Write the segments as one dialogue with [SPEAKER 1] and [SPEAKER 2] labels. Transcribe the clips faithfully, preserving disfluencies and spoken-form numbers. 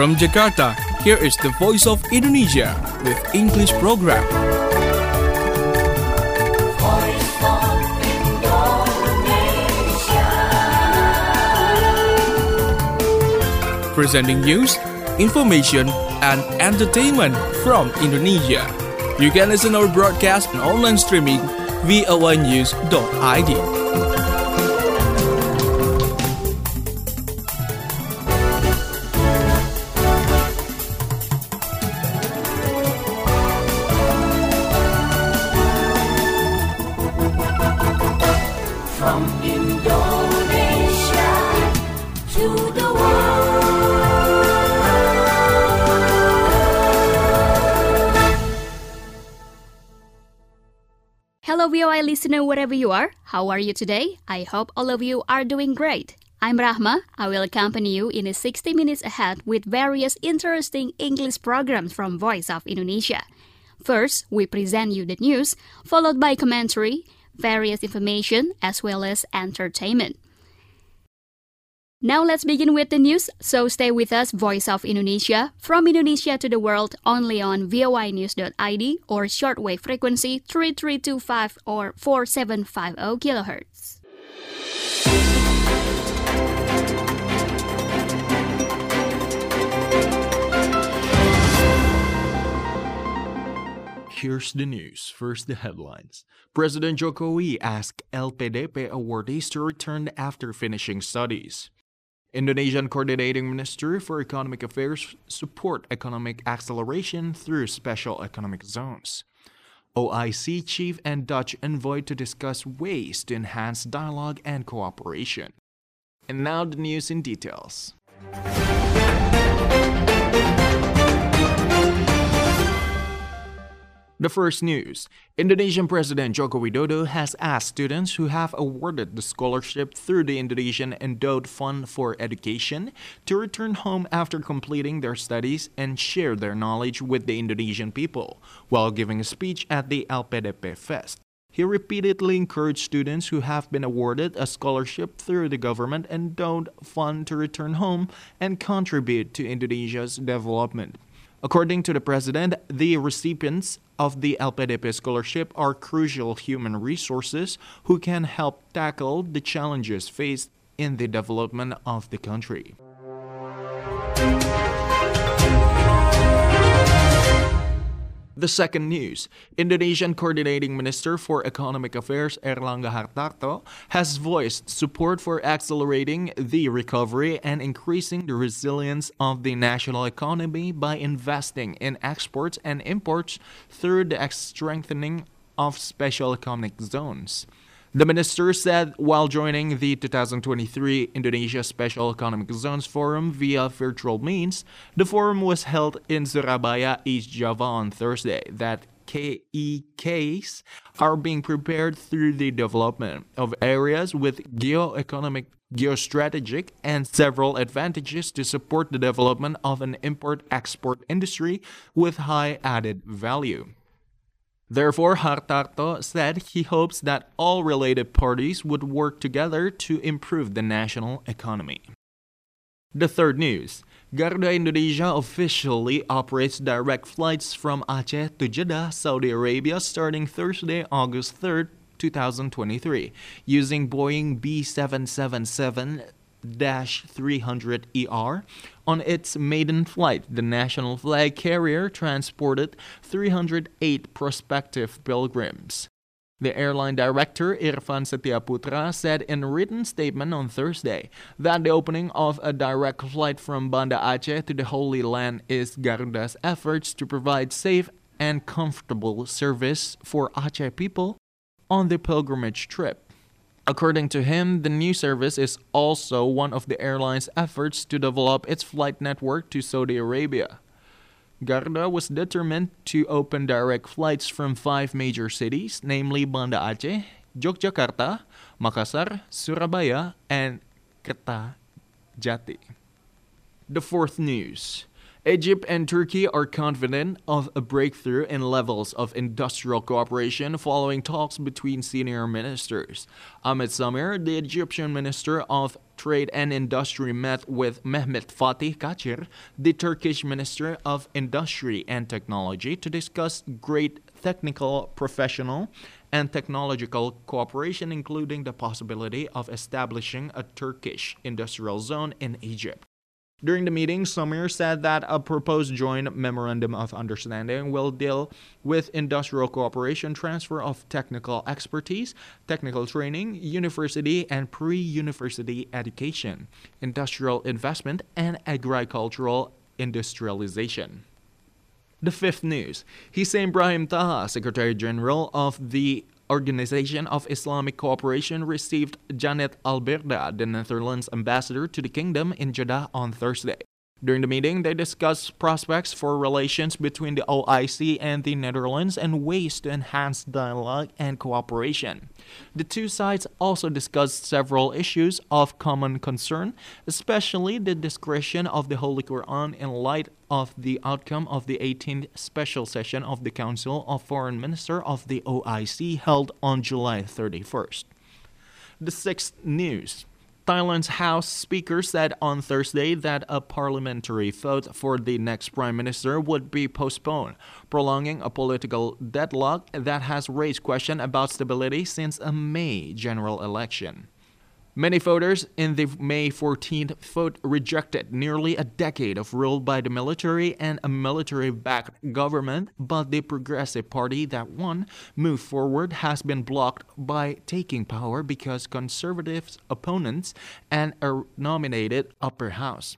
[SPEAKER 1] From Jakarta, here is the Voice of Indonesia with English program.
[SPEAKER 2] Voice of Indonesia.
[SPEAKER 1] Presenting news, information, and entertainment from Indonesia. You can listen our broadcast and online streaming v o a news dot i d.
[SPEAKER 2] From Indonesia to the world.
[SPEAKER 3] Hello V O I listener wherever you are. How are you today? I hope all of you are doing great. I'm Rahma. I will accompany you in a sixty minutes ahead with various interesting English programs from Voice of Indonesia. First, we present you the news, followed by commentary, various information, as well as entertainment. Now let's begin with the news, so stay with us, Voice of Indonesia, from Indonesia to the world, only on v o i news dot i d or shortwave frequency three three two five or four seven five zero kilohertz.
[SPEAKER 4] Here's the news. First, the headlines. President Jokowi asked L P D P awardees to return after finishing studies. Indonesian Coordinating Minister for Economic Affairs support economic acceleration through special economic zones. O I C chief and Dutch envoy to discuss ways to enhance dialogue and cooperation. And now the news in details. The first news. Indonesian President Joko Widodo has asked students who have awarded the scholarship through the Indonesian Endowed Fund for Education to return home after completing their studies and share their knowledge with the Indonesian people while giving a speech at the L P D P Fest. He repeatedly encouraged students who have been awarded a scholarship through the government Endowed Fund to return home and contribute to Indonesia's development. According to the president, the recipients of the L P D P scholarship are crucial human resources who can help tackle the challenges faced in the development of the country. The second news. Indonesian Coordinating Minister for Economic Affairs Airlangga Hartarto has voiced support for accelerating the recovery and increasing the resilience of the national economy by investing in exports and imports through the strengthening of special economic zones. The minister said while joining the two thousand twenty-three Indonesia Special Economic Zones Forum via virtual means. The forum was held in Surabaya, East Java on Thursday, that K E Ks are being prepared through the development of areas with geo-economic, geostrategic, and several advantages to support the development of an import-export industry with high added value. Therefore, Hartarto said he hopes that all related parties would work together to improve the national economy. The third news. Garuda Indonesia officially operates direct flights from Aceh to Jeddah, Saudi Arabia starting Thursday, August third, twenty twenty-three, using Boeing B seven seventy-seven three hundred E R. On its maiden flight, the national flag carrier transported three hundred eight prospective pilgrims. The airline director, Irfan Setiaputra, said in a written statement on Thursday that the opening of a direct flight from Banda Aceh to the Holy Land is Garuda's efforts to provide safe and comfortable service for Aceh people on the pilgrimage trip. According to him, the new service is also one of the airline's efforts to develop its flight network to Saudi Arabia. Garuda was determined to open direct flights from five major cities, namely Banda Aceh, Yogyakarta, Makassar, Surabaya, and Kertajati. The fourth news. Egypt and Turkey are confident of a breakthrough in levels of industrial cooperation following talks between senior ministers. Ahmed Samir, the Egyptian Minister of Trade and Industry, met with Mehmet Fatih Kachir, the Turkish Minister of Industry and Technology, to discuss great technical, professional, and technological cooperation, including the possibility of establishing a Turkish industrial zone in Egypt. During the meeting, Samir said that a proposed joint memorandum of understanding will deal with industrial cooperation, transfer of technical expertise, technical training, university and pre-university education, industrial investment, and agricultural industrialization. The fifth news. Hissam Brahim Taha, Secretary General of the Organization of Islamic Cooperation, received Janet Alberda, the Netherlands ambassador to the kingdom, in Jeddah on Thursday. During the meeting, they discussed prospects for relations between the O I C and the Netherlands and ways to enhance dialogue and cooperation. The two sides also discussed several issues of common concern, especially the discretion of the Holy Quran in light of the outcome of the eighteenth special session of the Council of Foreign Ministers of the O I C held on July thirty-first. The sixth news. Thailand's House Speaker said on Thursday that a parliamentary vote for the next prime minister would be postponed, prolonging a political deadlock that has raised questions about stability since a May general election. Many voters in the May fourteenth vote rejected nearly a decade of rule by the military and a military-backed government, but the Progressive Party that won, Move Forward, has been blocked by taking power because conservative opponents and a nominated upper house.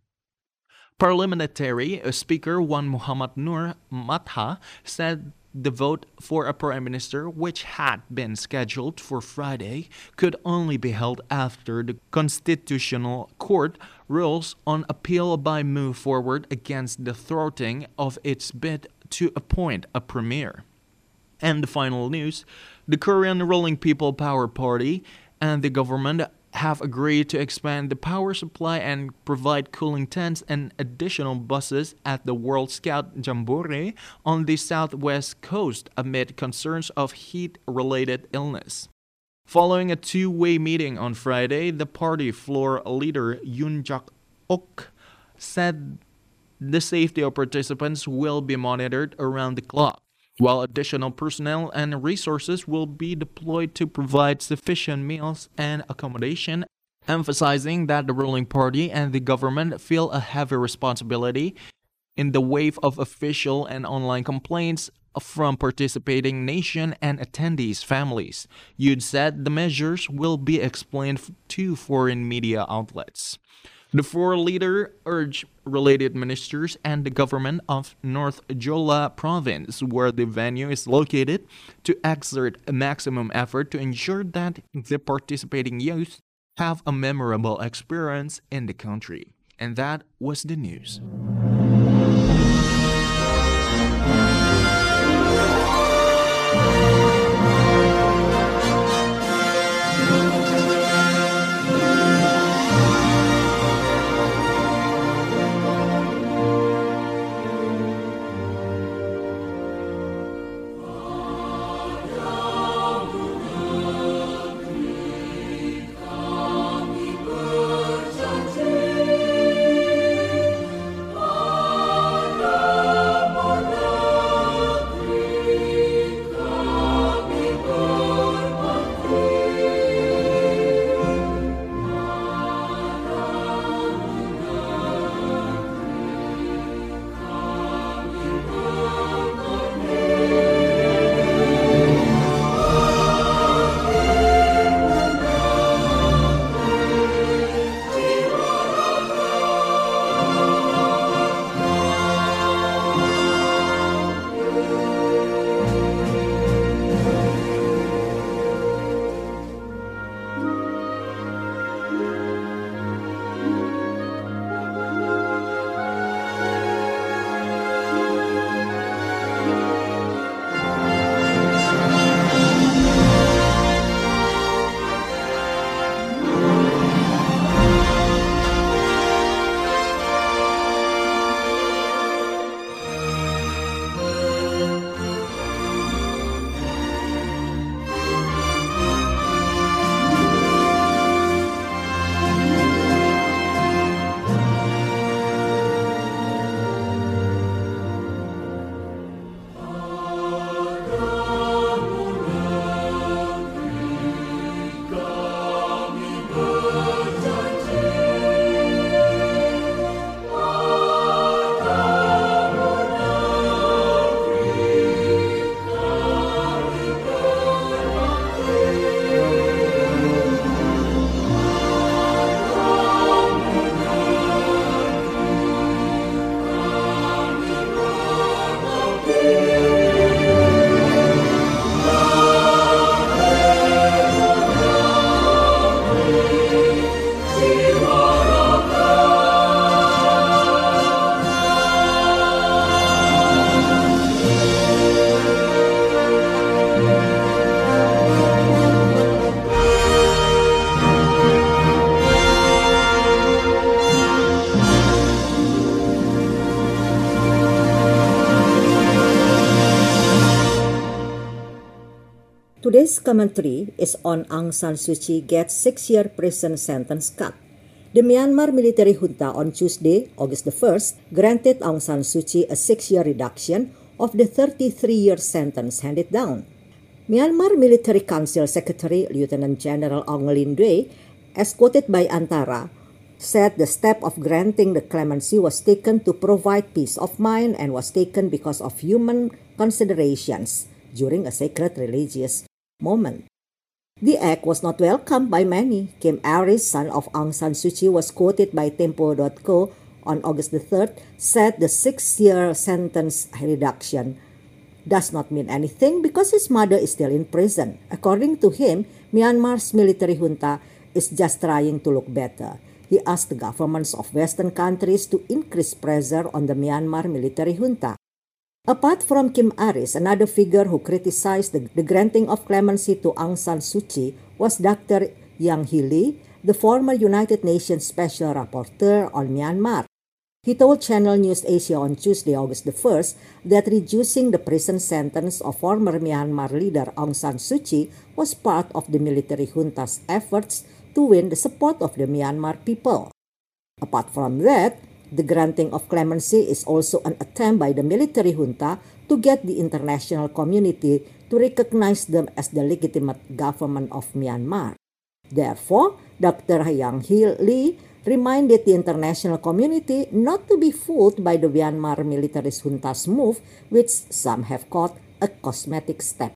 [SPEAKER 4] Parliamentary Speaker Wan Muhammad Nur Matha said the vote for a prime minister, which had been scheduled for Friday, could only be held after the Constitutional Court rules on appeal by Move Forward against the thwarting of its bid to appoint a premier. And the final news, the Korean ruling People Power Party and the government have agreed to expand the power supply and provide cooling tents and additional buses at the World Scout Jamboree on the southwest coast amid concerns of heat-related illness. Following a two-way meeting on Friday, the party floor leader Yoon Jak-ok said the safety of participants will be monitored around the clock, while additional personnel and resources will be deployed to provide sufficient meals and accommodation, emphasizing that the ruling party and the government feel a heavy responsibility in the wave of official and online complaints from participating nation and attendees' families. Yoon said the measures will be explained to foreign media outlets. The four leaders urged related ministers and the government of North Jeolla province, where the venue is located, to exert a maximum effort to ensure that the participating youth have a memorable experience in the country. And that was the news.
[SPEAKER 2] Oh
[SPEAKER 5] Today's commentary is on Aung San Suu Kyi gets six-year prison sentence cut. The Myanmar military junta on Tuesday, August the first, granted Aung San Suu Kyi a six-year reduction of the thirty-three-year sentence handed down. Myanmar Military Council Secretary Lieutenant General Aung Hlin Dui, as quoted by Antara, said the step of granting the clemency was taken to provide peace of mind and was taken because of human considerations during a sacred religious moment. The act was not welcomed by many. Kim Aris, son of Aung San Suu Kyi, was quoted by Tempo dot co on August the third, said the six-year sentence reduction does not mean anything because his mother is still in prison. According to him, Myanmar's military junta is just trying to look better. He asked the governments of Western countries to increase pressure on the Myanmar military junta. Apart from Kim Aris, another figure who criticized the, the granting of clemency to Aung San Suu Kyi was Doctor Yang Hee Lee, the former United Nations Special Rapporteur on Myanmar. He told Channel News Asia on Tuesday, August the first, that reducing the prison sentence of former Myanmar leader Aung San Suu Kyi was part of the military junta's efforts to win the support of the Myanmar people. Apart from that, the granting of clemency is also an attempt by the military junta to get the international community to recognize them as the legitimate government of Myanmar. Therefore, Doctor Yang Hee Lee reminded the international community not to be fooled by the Myanmar military junta's move, which some have called a cosmetic step.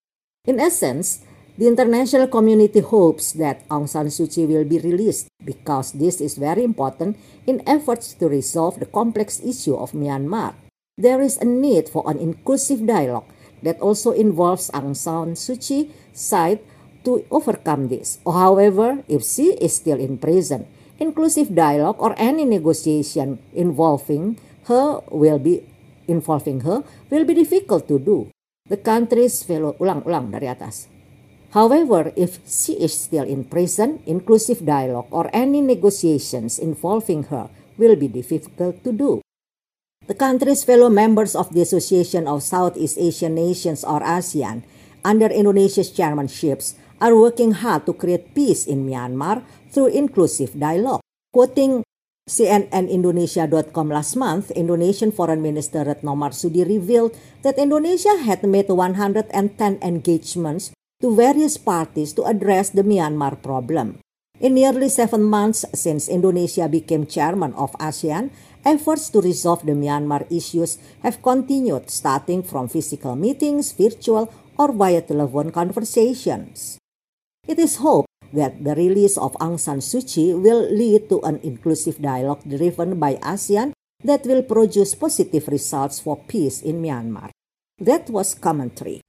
[SPEAKER 5] In essence, the international community hopes that Aung San Suu Kyi will be released because this is very important in efforts to resolve the complex issue of Myanmar. There is a need for an inclusive dialogue that also involves Aung San Suu Kyi's side to overcome this. However, if she is still in prison, inclusive dialogue or any negotiation involving her will be involving her will be difficult to do. The country's fellow ulang-ulang dari atas. However, if she is still in prison, inclusive dialogue or any negotiations involving her will be difficult to do. The country's fellow members of the Association of Southeast Asian Nations or ASEAN, under Indonesia's chairmanships, are working hard to create peace in Myanmar through inclusive dialogue. Quoting C N N Indonesia dot com last month, Indonesian Foreign Minister Retno Marsudi revealed that Indonesia had made one hundred ten engagements to various parties to address the Myanmar problem. In nearly seven months since Indonesia became chairman of ASEAN, efforts to resolve the Myanmar issues have continued, starting from physical meetings, virtual, or via telephone conversations. It is hoped that the release of Aung San Suu Kyi will lead to an inclusive dialogue driven by ASEAN that will produce positive results for peace in Myanmar. That was commentary.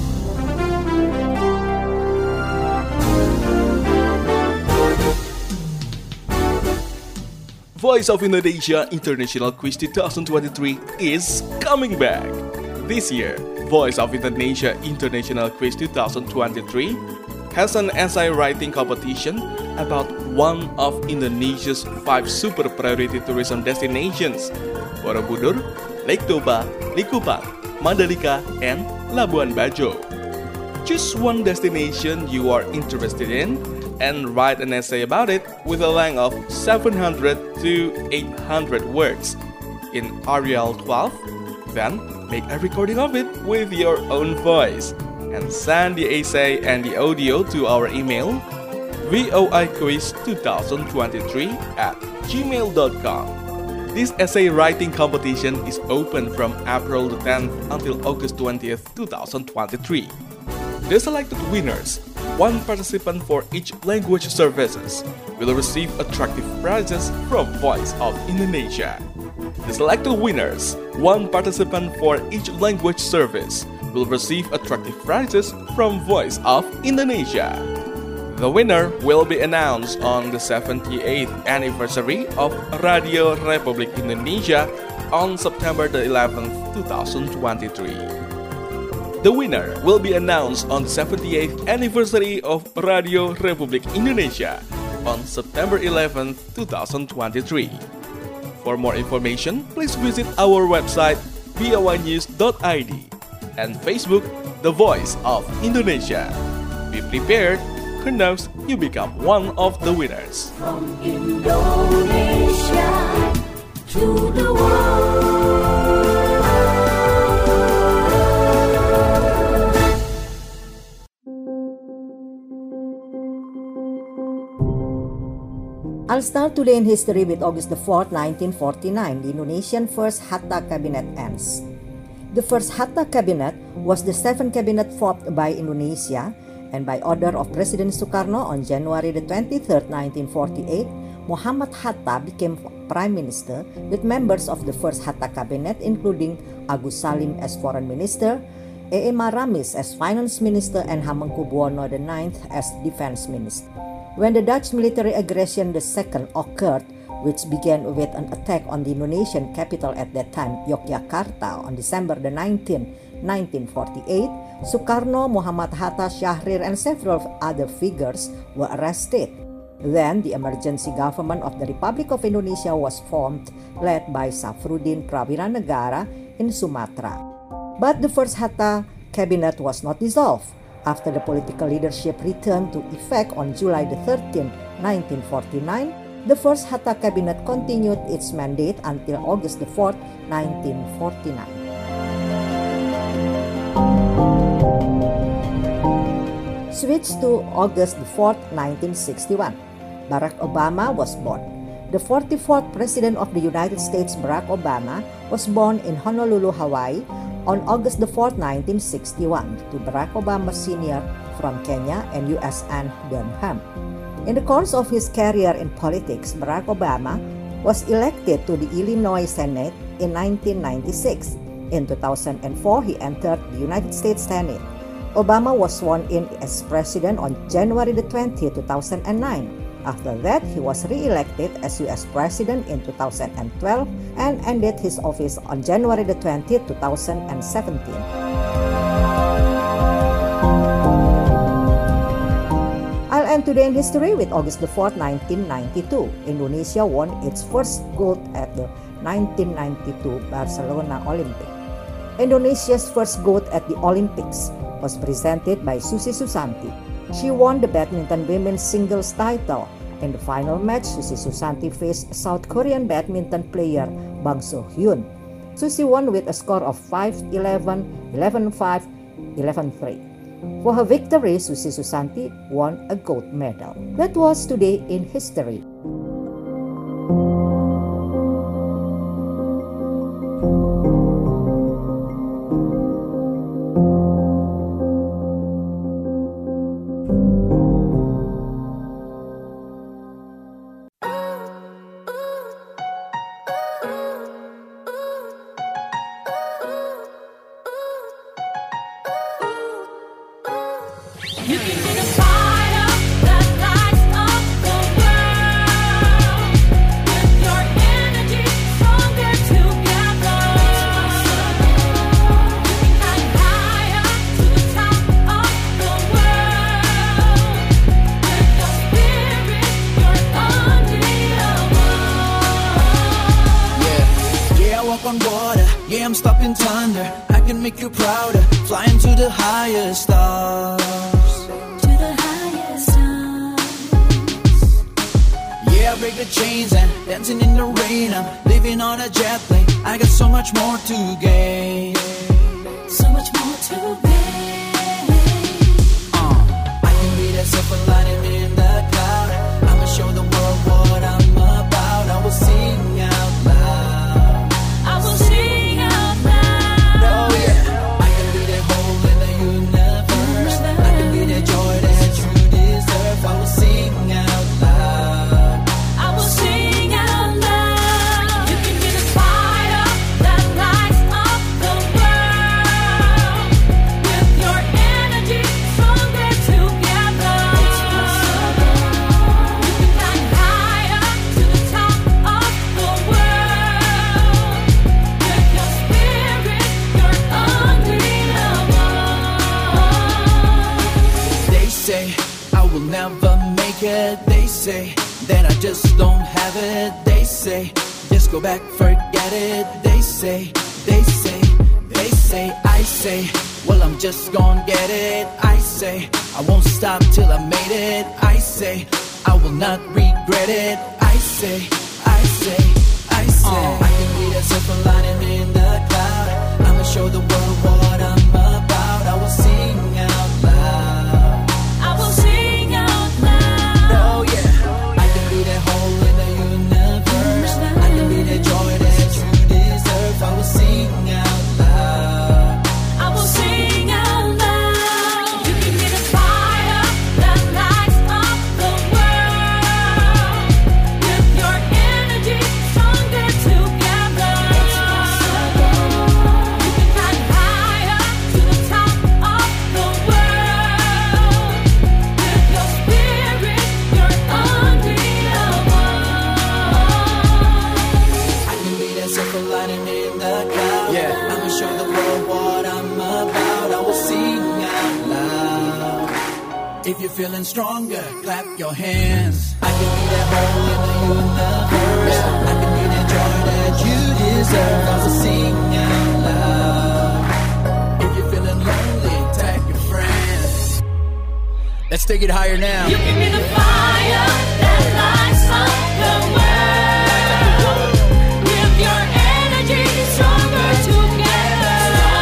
[SPEAKER 1] Voice of Indonesia International Quiz twenty twenty-three is coming back. This year, Voice of Indonesia International Quiz twenty twenty-three has an essay writing competition about one of Indonesia's five super priority tourism destinations: Borobudur, Lake Toba, Likupang, Mandalika, and Labuan Bajo. Choose one destination you are interested in and write an essay about it with a length of seven hundred to eight hundred words in Arial twelve. Then make a recording of it with your own voice and send the essay and the audio to our email voiquiz twenty twenty-three at gmail dot com. This essay writing competition is open from April the tenth until August twentieth, twenty twenty-three. The selected winners, one participant for each language services, will receive attractive prizes from Voice of Indonesia. The selected winners, one participant for each language service, will receive attractive prizes from Voice of Indonesia. The winner will be announced on the seventy-eighth anniversary of Radio Republik Indonesia on September the eleventh, twenty twenty-three. The winner will be announced on the seventy-eighth anniversary of Radio Republik Indonesia on September eleventh, twenty twenty-three. For more information, please visit our website v o i news dot i d and Facebook the voice of Indonesia. Be prepared, who knows, you become one of the winners.
[SPEAKER 2] From Indonesia to the world.
[SPEAKER 5] I'll start today in history with August the fourth, nineteen forty-nine, the Indonesian first Hatta cabinet ends. The first Hatta cabinet was the seventh cabinet formed by Indonesia, and by order of President Sukarno on January the twenty-third, nineteen forty-eight, Muhammad Hatta became Prime Minister with members of the first Hatta cabinet including Agus Salim as Foreign Minister, E E Maramis as Finance Minister, and Hamengkubuwono the ninth as Defense Minister. When the Dutch military aggression the second occurred, which began with an attack on the Indonesian capital at that time, Yogyakarta, on December the nineteenth, nineteen forty-eight, Sukarno, Muhammad Hatta, Syahrir, and several other figures were arrested. Then the emergency government of the Republic of Indonesia was formed, led by Safruddin Prawiranegara in Sumatra. But the first Hatta cabinet was not dissolved. After the political leadership returned to effect on July the thirteenth, nineteen forty-nine, the first Hatta cabinet continued its mandate until August the fourth, nineteen forty-nine. Switch to August the fourth, nineteen sixty-one. Barack Obama was born. The forty-fourth President of the United States, Barack Obama, was born in Honolulu, Hawaii, on August the fourth, nineteen sixty-one, to Barack Obama Senior from Kenya and U S N Durham. In the course of his career in politics, Barack Obama was elected to the Illinois Senate in nineteen ninety-six. In two thousand four, he entered the United States Senate. Obama was sworn in as president on January the twentieth, two thousand nine. After that, he was re-elected as U S President in two thousand twelve and ended his office on January the twentieth, two thousand seventeen. I'll end today in history with August the fourth, nineteen ninety-two. Indonesia won its first gold at the nineteen ninety-two Barcelona Olympics. Indonesia's first gold at the Olympics was presented by Susi Susanti. She won the badminton women's singles title. In the final match, Susi Susanti faced South Korean badminton player Bang So-hyun. Susi won with a score of five eleven, eleven five, eleven three. For her victory, Susi Susanti won a gold medal. That was today in history.
[SPEAKER 2] You can be the fire that lights up the world. With your energy, stronger together. You can climb higher to the top of the world. With your spirit, you're unbeatable.
[SPEAKER 6] Yeah, yeah, I walk on water. Yeah, I'm stopping thunder. I can make you prouder. Flying to the highest stars. I break the chains and dancing in the rain. I'm living on a jet plane. I got so much more to gain.
[SPEAKER 2] So much more to gain.
[SPEAKER 6] Uh, I can be that silver lining in the cloud. I'ma show the world what I'm about. I will sing out loud.
[SPEAKER 2] I will sing out loud.
[SPEAKER 6] Oh yeah. I can be that hole in the universe. I can be that joy that you deserve. I will sing out loud. They say that I just don't have it. They say, just go back, forget it. They say, they say, they say, I say, well, I'm just gonna get it. I say, I won't stop till I made it. I say, I will not regret it. I say, I say, I say, uh, I can be that silver lining in the cloud. I'ma show the world what I'm about. I will sing out loud.
[SPEAKER 2] I will sing out loud.
[SPEAKER 6] Oh yeah, I can be that hole in the universe. I can be that joy that you deserve. I will sing out loud.
[SPEAKER 2] I will sing out loud. You can be the fire that lights up the world. With your energy, stronger together. You can climb higher to the top of the world. With your spirit, you're unbeatable.
[SPEAKER 6] I can be that silver lining in the cloud. Yeah, I'ma show the world what I'm about. I will sing out loud. If you're feeling stronger, clap your hands. I can be that hole in the universe. I can be that joy that you deserve. I will sing out loud. If you're feeling lonely, tag your friends. Let's take it higher now.
[SPEAKER 2] You can be the fire that lights up the world. With your energy, stronger together.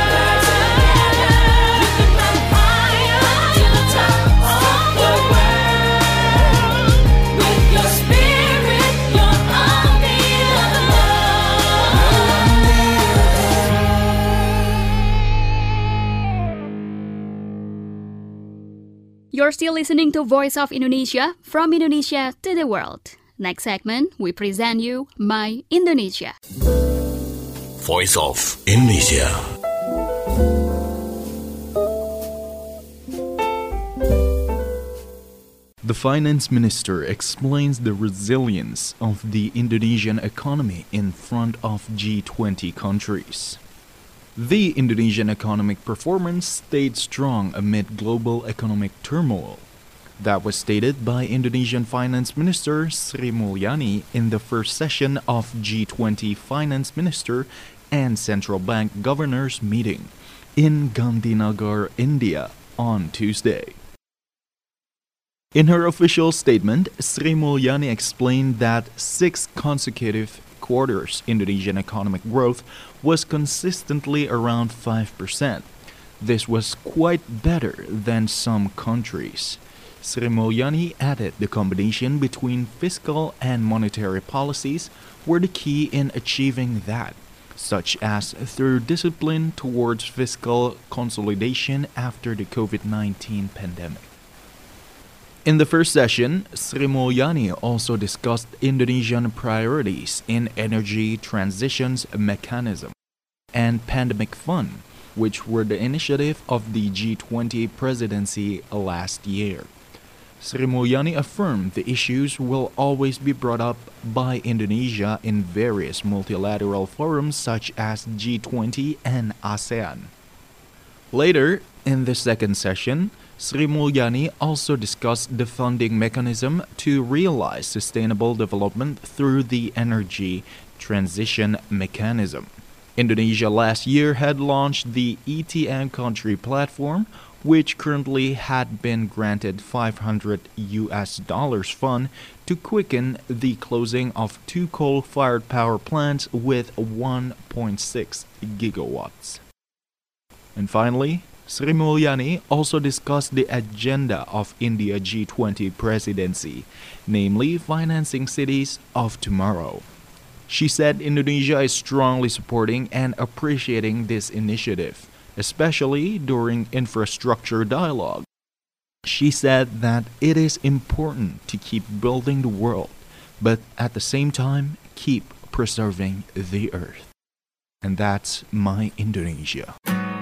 [SPEAKER 2] You can climb higher to the top of the world. With your spirit, you're unbeatable.
[SPEAKER 3] You're still listening to Voice of Indonesia, from Indonesia to the world. Next segment, we present you My Indonesia.
[SPEAKER 7] Voice of Indonesia.
[SPEAKER 4] The finance minister explains the resilience of the Indonesian economy in front of G twenty countries. The Indonesian economic performance stayed strong amid global economic turmoil. That was stated by Indonesian Finance Minister Sri Mulyani in the first session of G twenty Finance Minister and Central Bank Governors meeting in Gandhinagar, India on Tuesday. In her official statement, Sri Mulyani explained that six consecutive quarters Indonesian economic growth was consistently around five percent. This was quite better than some countries. Sri Mulyani added the combination between fiscal and monetary policies were the key in achieving that, such as through discipline towards fiscal consolidation after the COVID nineteen pandemic. In the first session, Sri Mulyani also discussed Indonesian priorities in energy transitions mechanism and pandemic fund, which were the initiative of the G twenty presidency last year. Sri Mulyani affirmed the issues will always be brought up by Indonesia in various multilateral forums such as G twenty and ASEAN. Later, in the second session, Sri Mulyani also discussed the funding mechanism to realize sustainable development through the energy transition mechanism. Indonesia last year had launched the E T M country platform, which currently had been granted five hundred U S dollars fund to quicken the closing of two coal-fired power plants with one point six gigawatts. And finally, Sri Mulyani also discussed the agenda of India G twenty presidency, namely financing cities of tomorrow. She said Indonesia is strongly supporting and appreciating this initiative, especially during infrastructure dialogue. She said that it is important to keep building the world, but at the same time, keep preserving the earth. And that's My Indonesia.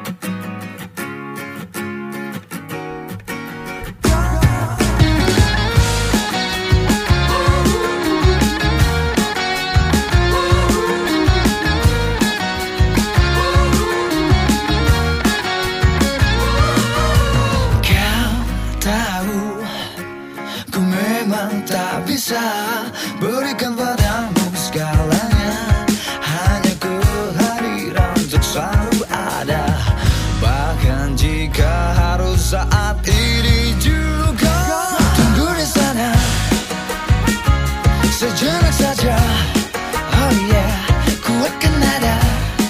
[SPEAKER 6] Bisa berikan padamu segalanya, hanya kehadiran untuk selalu ada. saat ini juga. Tunggu di sana sejenak saja. Oh yeah, kuatkan nada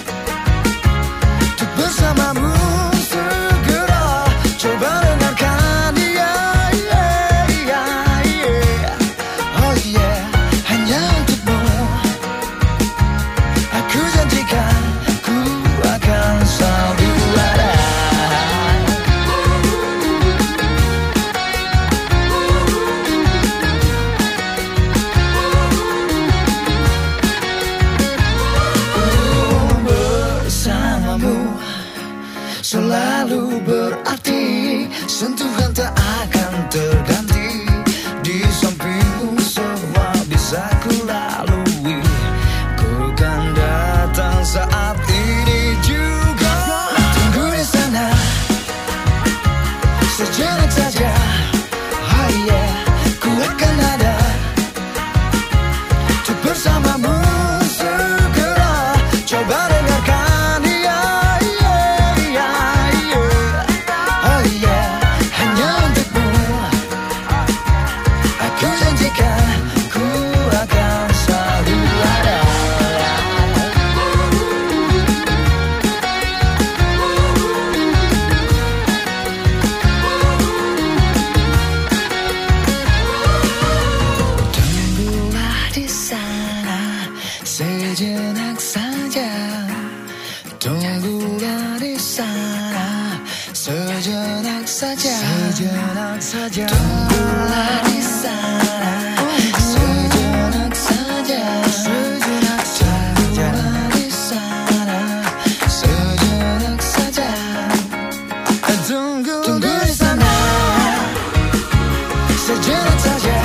[SPEAKER 6] untuk bersamamu segera. Coba dengarkan dia, yeah, yeah, yeah. Oh yeah, hanya untukmu. Aku janjikan ku akan selalu ada. Selalu berarti sentuhan tak akan terganti. Di sampingmu semua bisa ku lalui. Ku kan datang saat ini juga. Tunggu di sana sejenak saja. Oh yeah, ku akan ada untuk bersamamu segera. Coba dengarkan dia. Sejenak saja, tunggulah di sana. Sejenak saja, sejenak saja, tunggulah di sana. Sejenak saja, sejenak saja, di sana. Sejenak saja, tunggu, tunggu di sana. Sejenak saja.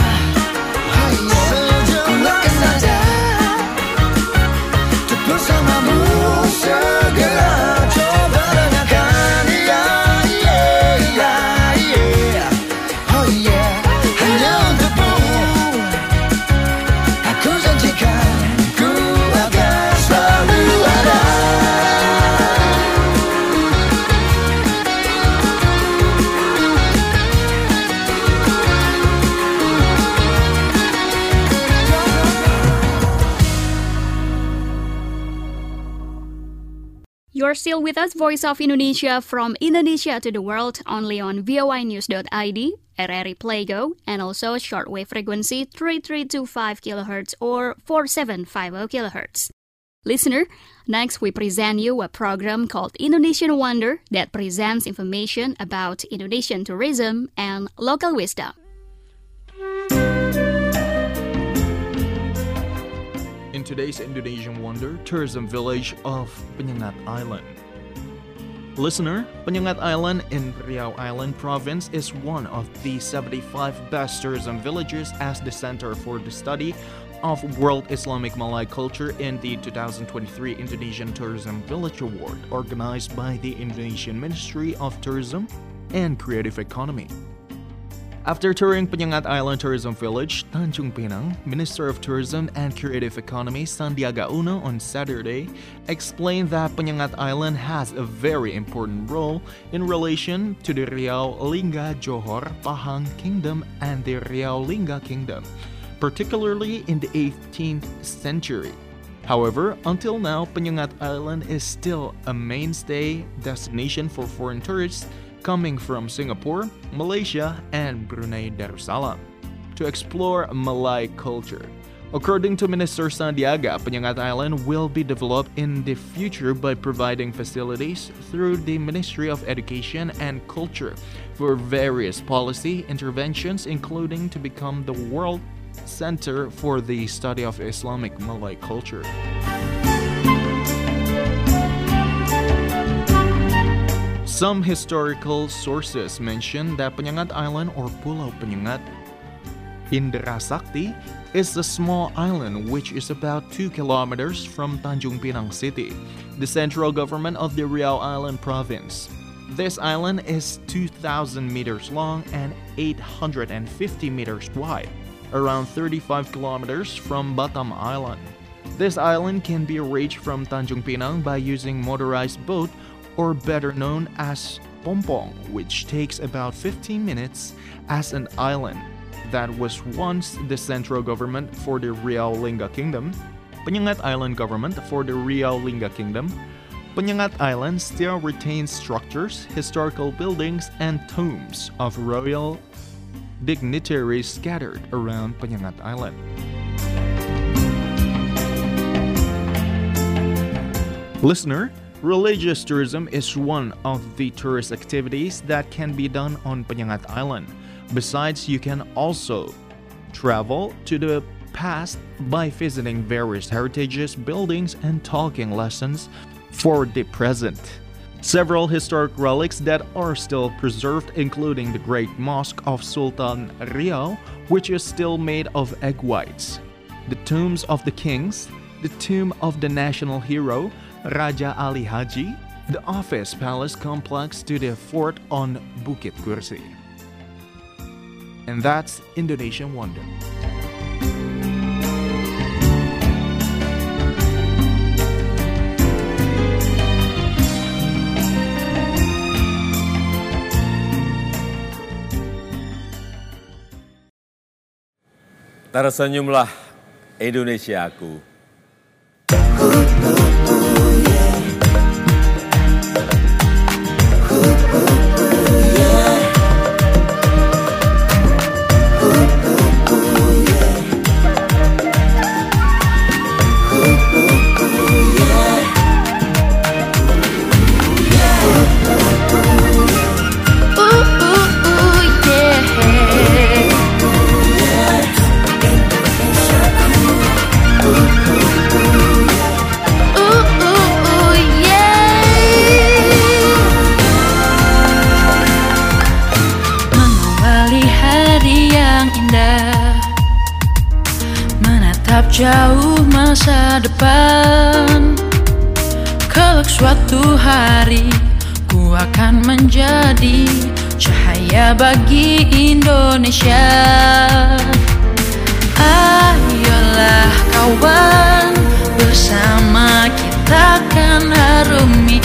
[SPEAKER 6] Segera coba dengarkan dia, yeah, yeah, yeah. Oh yeah, hanya untukmu. Aku janjikan ku akan selalu ada.
[SPEAKER 3] You're still with us, Voice of Indonesia, from Indonesia to the world, only on V O I news dot I D, R R I Playgo, and also shortwave frequency three three two five kilohertz or four seven five zero kilohertz. Listener, next we present you a program called Indonesian Wonder that presents information about Indonesian tourism and local wisdom.
[SPEAKER 4] In today's Indonesian Wonder, tourism village of Penyengat Island. Listener, Penyengat Island in Riau Island province is one of the seventy-five best tourism villages as the center for the study of World Islamic Malay culture in the two thousand twenty-three Indonesian Tourism Village Award, organized by the Indonesian Ministry of Tourism and Creative Economy. After touring Penyengat Island Tourism Village, Tanjung Pinang, Minister of Tourism and Creative Economy Sandiaga Uno on Saturday explained that Penyengat Island has a very important role in relation to the Riau Lingga Johor Pahang Kingdom and the Riau Lingga Kingdom, particularly in the eighteenth century. However, until now, Penyengat Island is still a mainstay destination for foreign tourists coming from Singapore, Malaysia, and Brunei Darussalam to explore Malay culture. According to Minister Sandiaga, Penyengat Island will be developed in the future by providing facilities through the Ministry of Education and Culture for various policy interventions, including to become the world center for the study of Islamic Malay culture. Some historical sources mention that Penyengat Island or Pulau Penyengat Indra Sakti is a small island which is about two kilometers from Tanjung Pinang City, the central government of the Riau Island province. This island is two thousand meters long and eight hundred fifty meters wide, around thirty-five kilometers from Batam Island. This island can be reached from Tanjung Pinang by using motorized boat, or better known as Pompong, which takes about fifteen minutes, as an island that was once the central government for the Riau Lingga Kingdom. Penyengat Island government for the Riau Lingga Kingdom. Penyengat Island still retains structures, historical buildings, and tombs of royal dignitaries scattered around Penyengat Island. Listener, religious tourism is one of the tourist activities that can be done on Penyengat Island. Besides, you can also travel to the past by visiting various heritages, buildings, and talking lessons for the present. Several historic relics that are still preserved, including the Great Mosque of Sultan Riau, which is still made of egg whites, the tombs of the kings, the tomb of the national hero, Raja Ali Haji, the office palace complex to the fort on Bukit Kursi. And that's Indonesian Wonder.
[SPEAKER 8] Tersenyumlah Indonesiaku.
[SPEAKER 9] Jauh masa depan, kelak suatu hari ku akan menjadi cahaya bagi Indonesia. Ayolah kawan, bersama kita akan harumi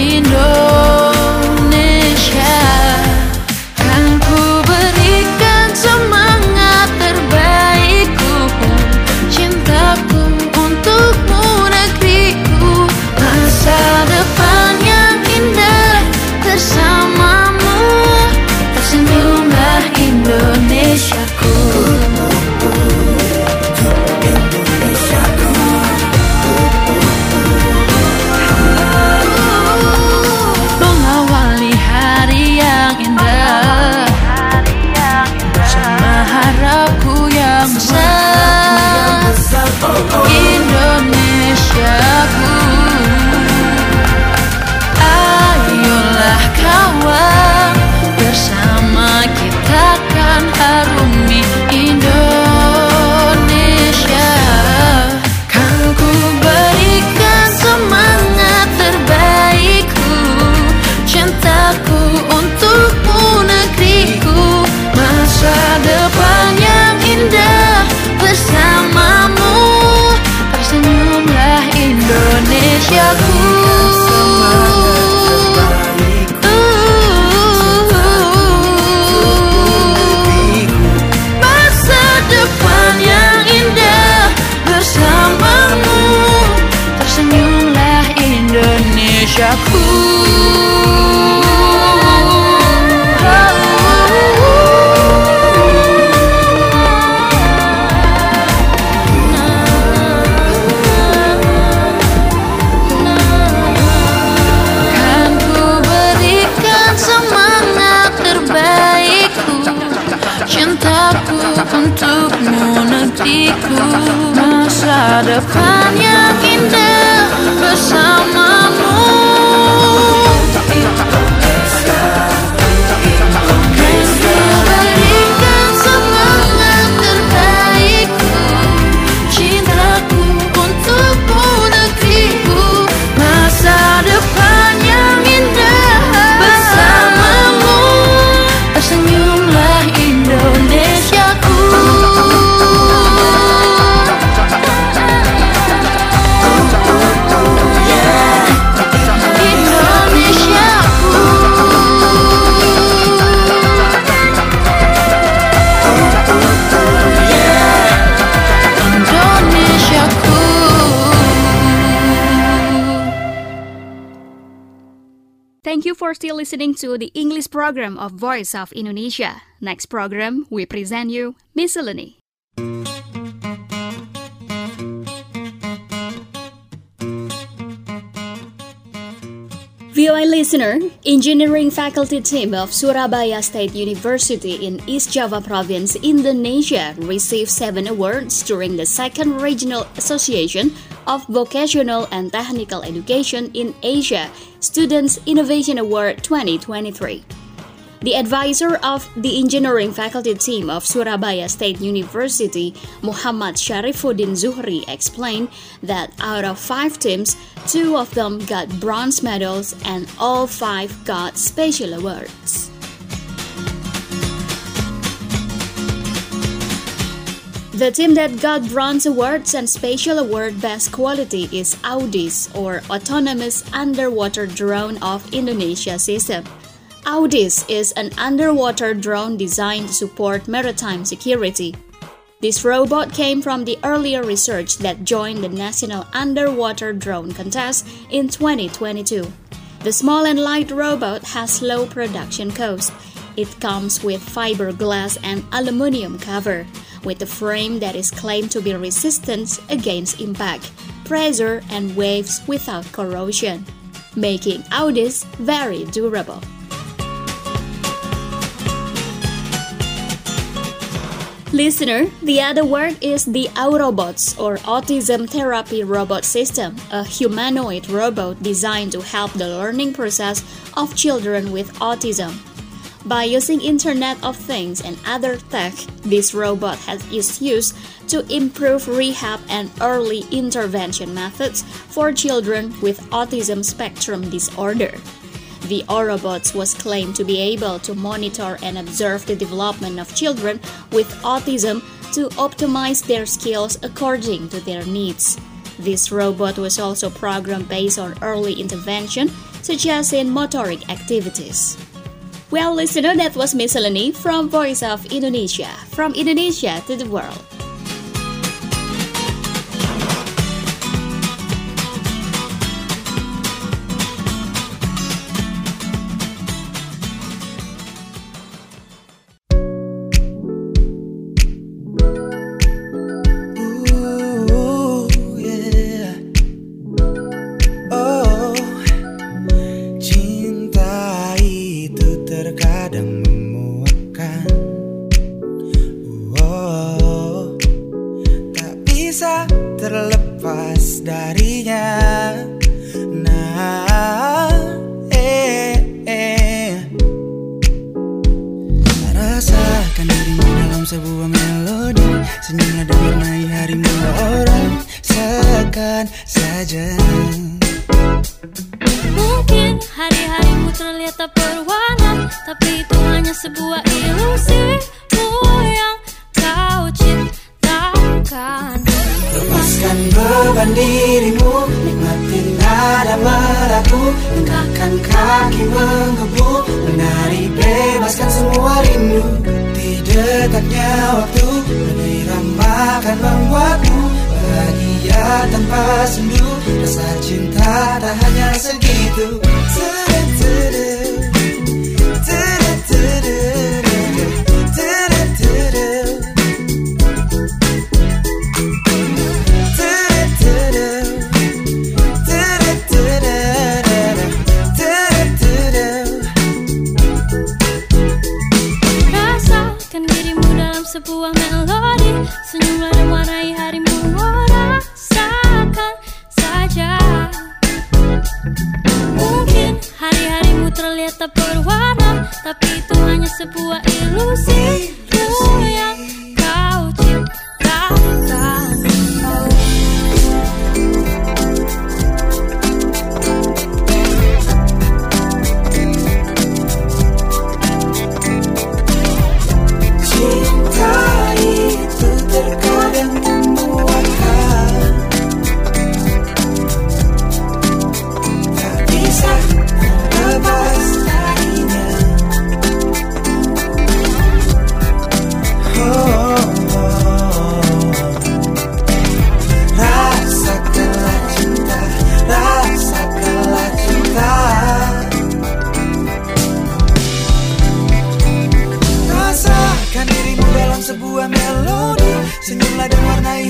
[SPEAKER 9] Indonesia. Kan ku berikan semangat terbaikku, cintaku untukmu negeriku, masa depan yang indah bersamamu, tersenyumlah Indonesiaku. Mengawali hari yang indah bersama harapku yang besar, Indonesiaku. Ayolah kawan, bersama kita akan harumi Indonesia. Kan ku berikan semangat terbaikku, cintaku untukmu negeriku, masa depan yang indah bersamamu, tersenyumlah Indonesiaku. Masa depan yang indah bersamamu, tersenyumlah Indonesiaku. Cintaku untukmu negeriku, masa depan yang indah bersamamu. Berikan semangat terbaikku, cintaku untukmu negeriku, masa depan yang indah bersamamu, tersenyumlah Indonesiaku.
[SPEAKER 3] for still listening to the English program of Voice of Indonesia. Next program, we present you Miscellany. V O A listener, engineering faculty team of Surabaya State University in East Java Province, Indonesia received seven awards during the second Regional Association of Vocational and Technical Education in Asia Students Innovation Award twenty twenty-three. The advisor of the engineering faculty team of Surabaya State University, Muhammad Syarifuddin Zuhri, explained that out of five teams, two of them got bronze medals and all five got special awards. The team that got bronze awards and special award best quality is AUDIS, or Autonomous Underwater Drone of Indonesia System. AUDIS is an underwater drone designed to support maritime security. This robot came from the earlier research that joined the National Underwater Drone Contest in twenty twenty-two. The small and light robot has low production cost. It comes with fiberglass and aluminum cover, with a frame that is claimed to be resistant against impact, pressure, and waves without corrosion, making AUDIS very durable. Listener, the other word is the Aurobots, or Autism Therapy Robot System, a humanoid robot designed to help the learning process of children with autism. By using Internet of Things and other tech, this robot has its use to improve rehab and early intervention methods for children with autism spectrum disorder. The Aurobots was claimed to be able to monitor and observe the development of children with autism to optimize their skills according to their needs. This robot was also programmed based on early intervention, such as in motoric activities. Well, listener, that was Miscellany from Voice of Indonesia, from Indonesia to the world.
[SPEAKER 10] Terlepas darinya, nah, eh, eh. Rasakan dirimu dalam sebuah melodi, senyumnya dan warnai harimu orang seakan saja.
[SPEAKER 9] Mungkin hari-harimu terlihat tak berwarna, tapi itu hanya sebuah ilusimu yang kau ciptakan.
[SPEAKER 10] Lepaskan beban dirimu, nikmati nada meragu, hentakkan kaki menggebu, menari bebaskan semua rindu. Di detaknya waktu, menirama akan membuatmu bahagia tanpa sendu. Rasa cinta tak hanya segitu.
[SPEAKER 9] Sebuah melodi, senyumlah dan warnai harimu, rasakan saja. Mungkin hari-harimu terlihat tak berwarna, tapi itu hanya sebuah ilusimu yang kau ciptakan. Oh.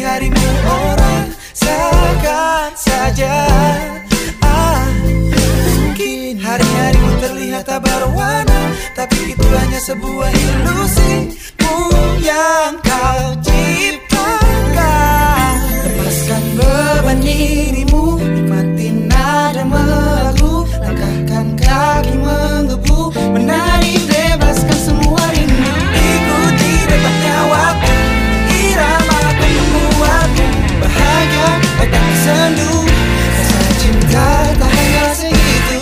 [SPEAKER 10] hari-harimu orang seakan saja ah, mungkin hari-harimu terlihat tak berwarna, tapi itu hanya sebuah ilusimu yang kau ciptakan. Lepaskan beban dirimu, nikmati nada melagu, langkahkan kaki menggebu, menari bebaskan semua rindu. Ikuti detaknya waktu, irama akan membuatmu bahagia, datang sendu. Rasa cinta tak hanya segitu.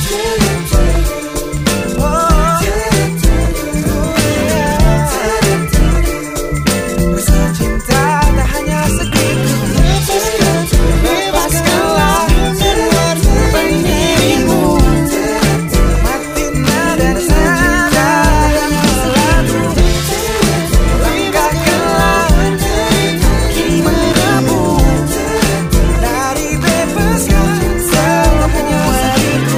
[SPEAKER 10] Oh, rasa cinta tak hanya segitu. Bebaskanlah semua beban dirimu, mati nada nada melagu, langkahkanlah kaki menggebu, dari bebaskan semua itu.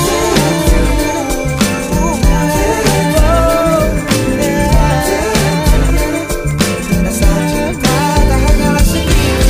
[SPEAKER 10] Rasa cinta tak hanyalah segitu.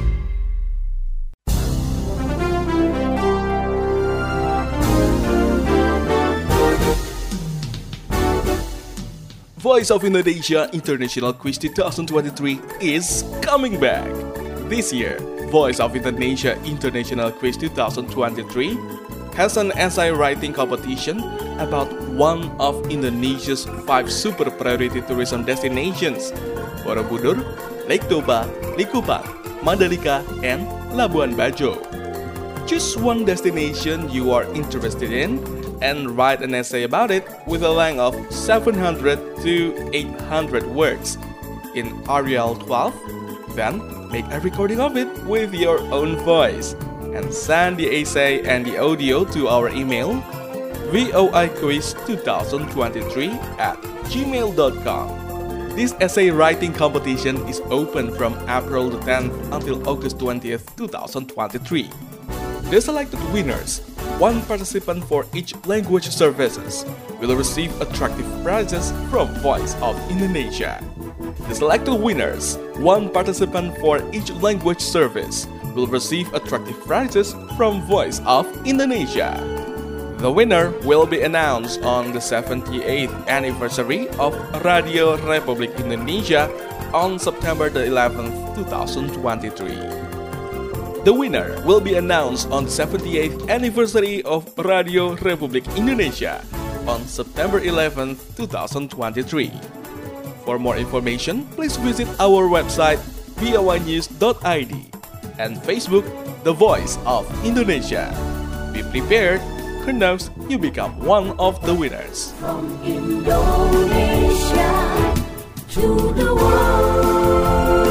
[SPEAKER 1] Voice of Indonesia International Quiz twenty twenty-three is coming back. This year, Voice of Indonesia International Quiz twenty twenty-three has an essay writing competition about one of Indonesia's five super priority tourism destinations: Borobudur, Lake Toba, Likupang, Mandalika, and Labuan Bajo. Choose one destination you are interested in and write an essay about it with a length of seven hundred to eight hundred words in Arial twelve. Then make a recording of it with your own voice and send the essay and the audio to our email voiquiz twenty twenty-three at gmail dot com. This essay writing competition is open from April the tenth until August twentieth, twenty twenty-three. The selected winners, one participant for each language services, will receive attractive prizes from Voice of Indonesia. The selected winners, one participant for each language service, will receive attractive prizes from Voice of Indonesia. The winner will be announced on the seventy-eighth anniversary of Radio Republik Indonesia on September the eleventh, twenty twenty-three. The winner will be announced on the seventy-eighth anniversary of Radio Republik Indonesia on September eleventh, twenty twenty-three. For more information, please visit our website v o i news dot i d and Facebook The Voice of Indonesia. Be prepared, who knows you become one of the winners.
[SPEAKER 2] From Indonesia to the world.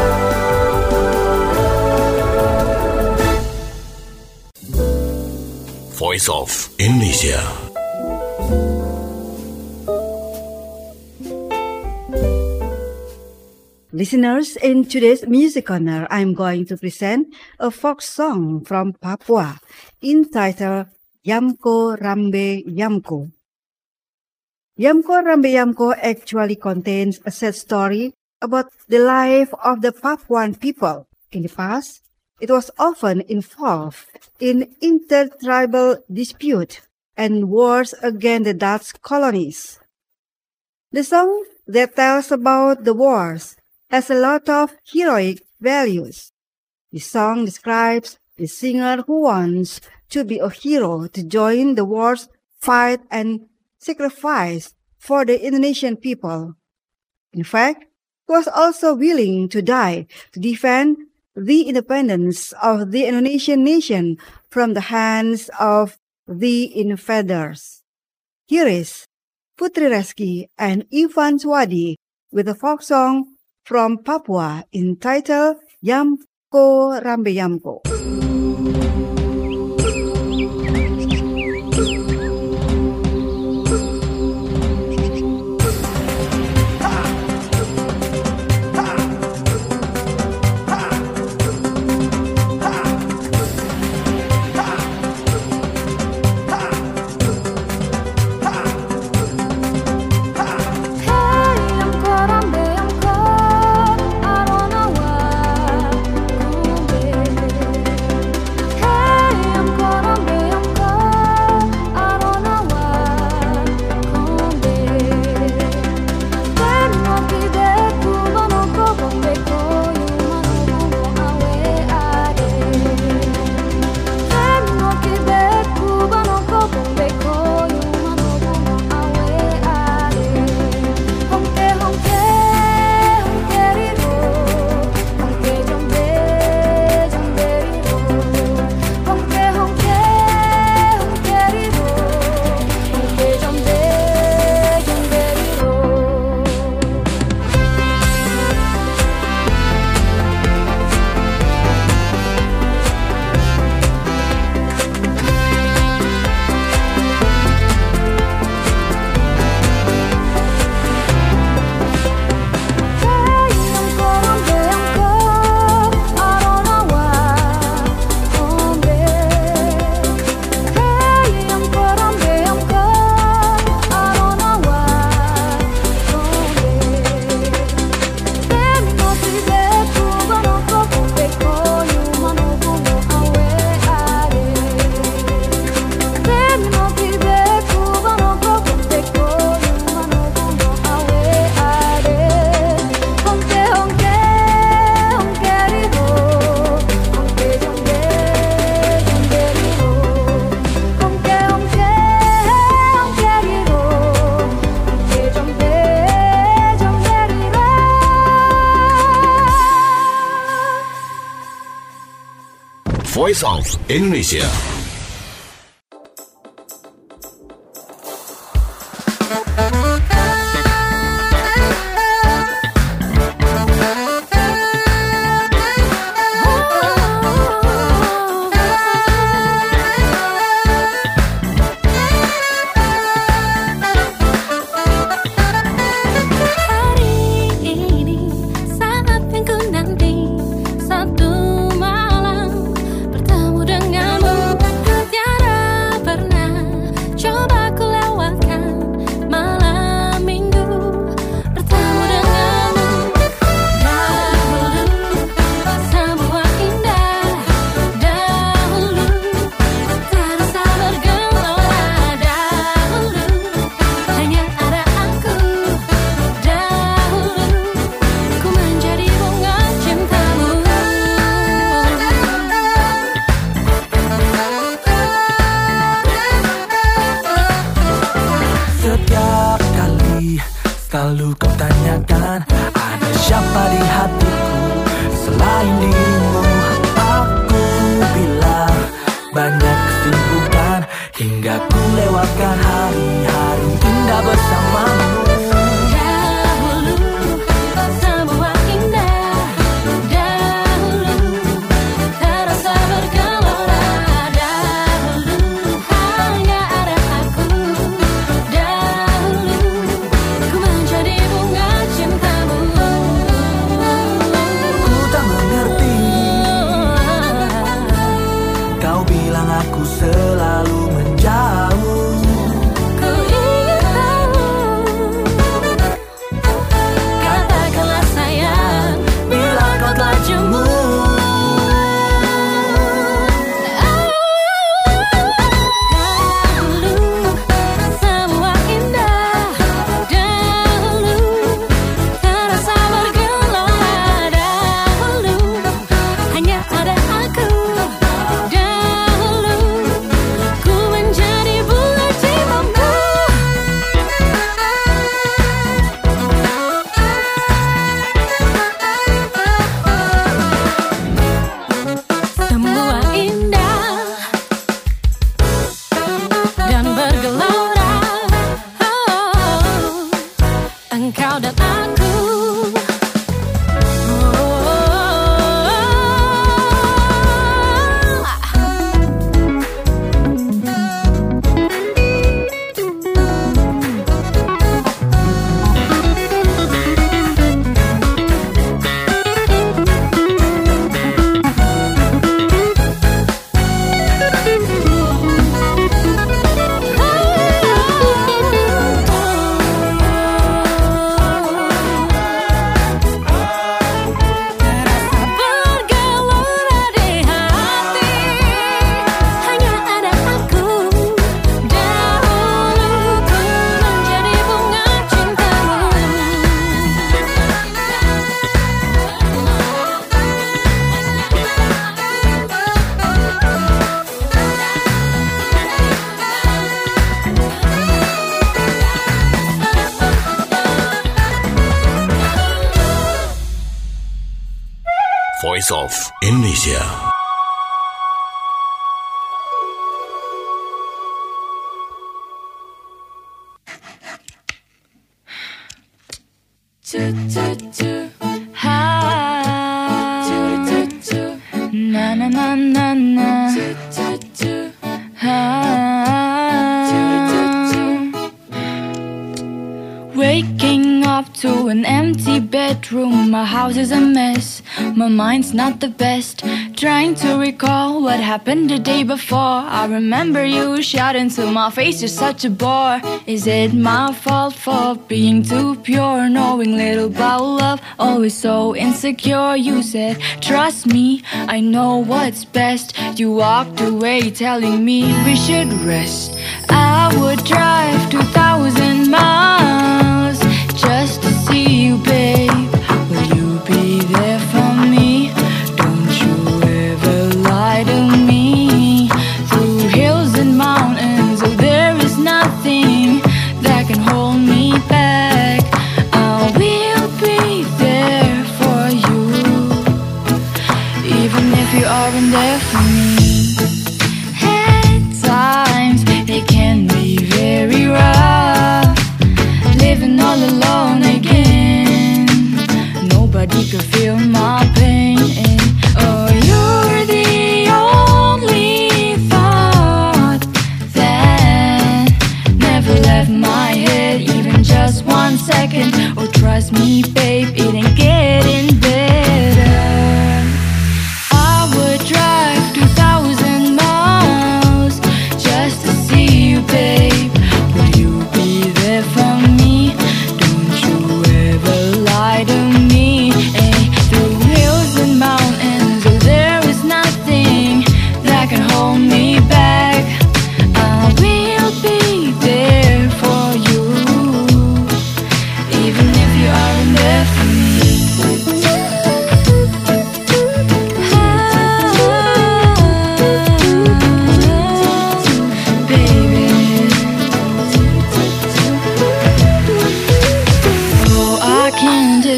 [SPEAKER 7] Voice of Indonesia.
[SPEAKER 11] Listeners, in today's Music Corner, I'm going to present a folk song from Papua entitled Yamko Rambe Yamko. Yamko Rambe Yamko actually contains a sad story about the life of the Papuan people. In the past, it was often involved in intertribal dispute and wars against the Dutch colonies. The song that tells about the wars has a lot of heroic values. The song describes the singer who wants to be a hero to join the war's fight and sacrifice for the Indonesian people. In fact, he was also willing to die to defend the independence of the Indonesian nation from the hands of the invaders. Here is Putri Reski and Ivan Swadi with a folk song from Papua entitled Yamko Rambe Yamko.
[SPEAKER 9] Hey, Yamko Rambe Yamko, I don't know why.
[SPEAKER 7] Voice of Indonesia.
[SPEAKER 6] Selalu kau tanyakan, ada siapa di hatiku selain dirimu. Aku bilang banyak kesibukan, hingga ku lewatkan hari-hari indah bersamamu. Aku selalu menjauh.
[SPEAKER 2] Ku ingin tahu, katakanlah sayang, bila kau telah jemu. Dahulu semua indah, dahulu terasa bergelora, dahulu hanya ada aku. Engkau dan aku.
[SPEAKER 7] Voice of Indonesia.
[SPEAKER 2] Tu tu tu, ha. Tu tu tu, na na na na na. Tu tu tu, ha. Tu tu tu. Waking up to an empty bedroom, my house is a mess, my mind's not the best. Trying to recall what happened the day before. I remember you shouting to my face, you're such a bore. Is it my fault for being too pure, knowing little about love, always so insecure? You said, trust me, I know what's best. You walked away telling me we should rest. I would drive two thousand miles just to see you, babe. Will you be there for me? Don't you ever lie to me. Through hills and mountains, oh, there is nothing that can hold me back. I will be there for you, even if you aren't there for me.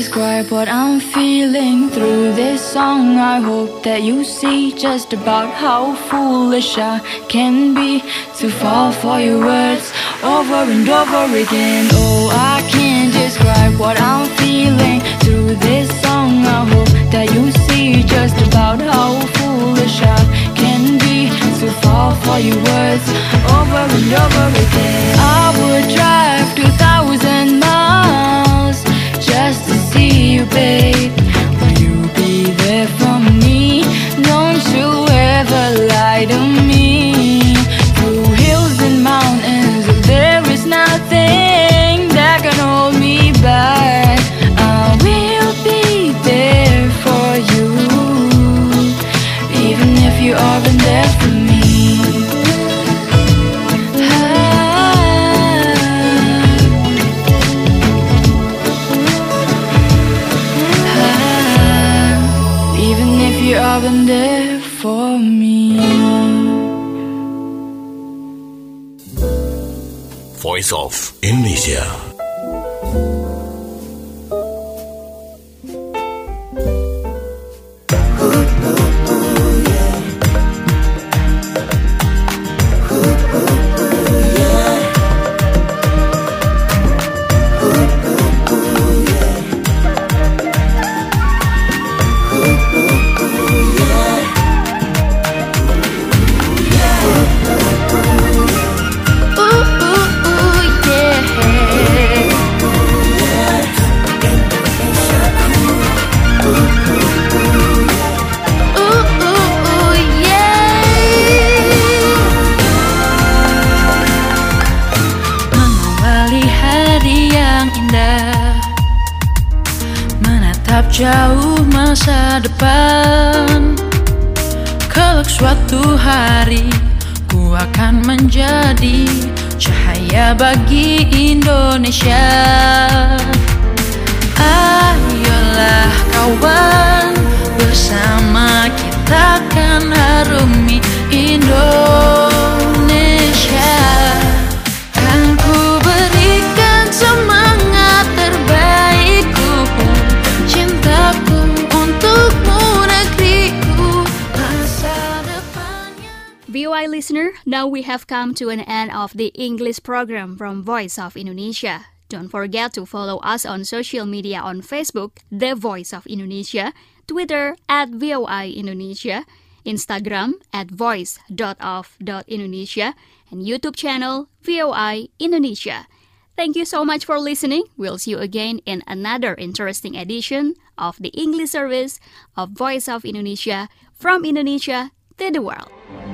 [SPEAKER 9] describe what I'm feeling through this song. I hope that you see just about how foolish I can be to fall for your words over and over again. Oh, I can't describe what I'm feeling through this song. I hope that you see just about how foolish I can be to fall for your words over and over again. I would drive two thousand miles just to see you, babe. Will you be there for me? Don't you ever lie to me. Through hills and mountains, there is nothing that can hold me back. I will be there for you, even if you aren't there for me. You aren't there for me.
[SPEAKER 7] Voice of Indonesia.
[SPEAKER 9] Jauh masa depan, kelak suatu hari ku akan menjadi cahaya bagi Indonesia. Ayolah kawan, bersama kita akan harumi Indonesia. Kan ku berikan semangat terbaikku,
[SPEAKER 3] V O I listener, now we have come to an end of the English program from Voice of Indonesia. Don't forget to follow us on social media on Facebook, The Voice of Indonesia, Twitter at V O I Indonesia, Instagram at voice dot of dot indonesia, and YouTube channel V O I Indonesia. Thank you so much for listening. We'll see you again in another interesting edition of the English service of Voice of Indonesia from Indonesia to the world.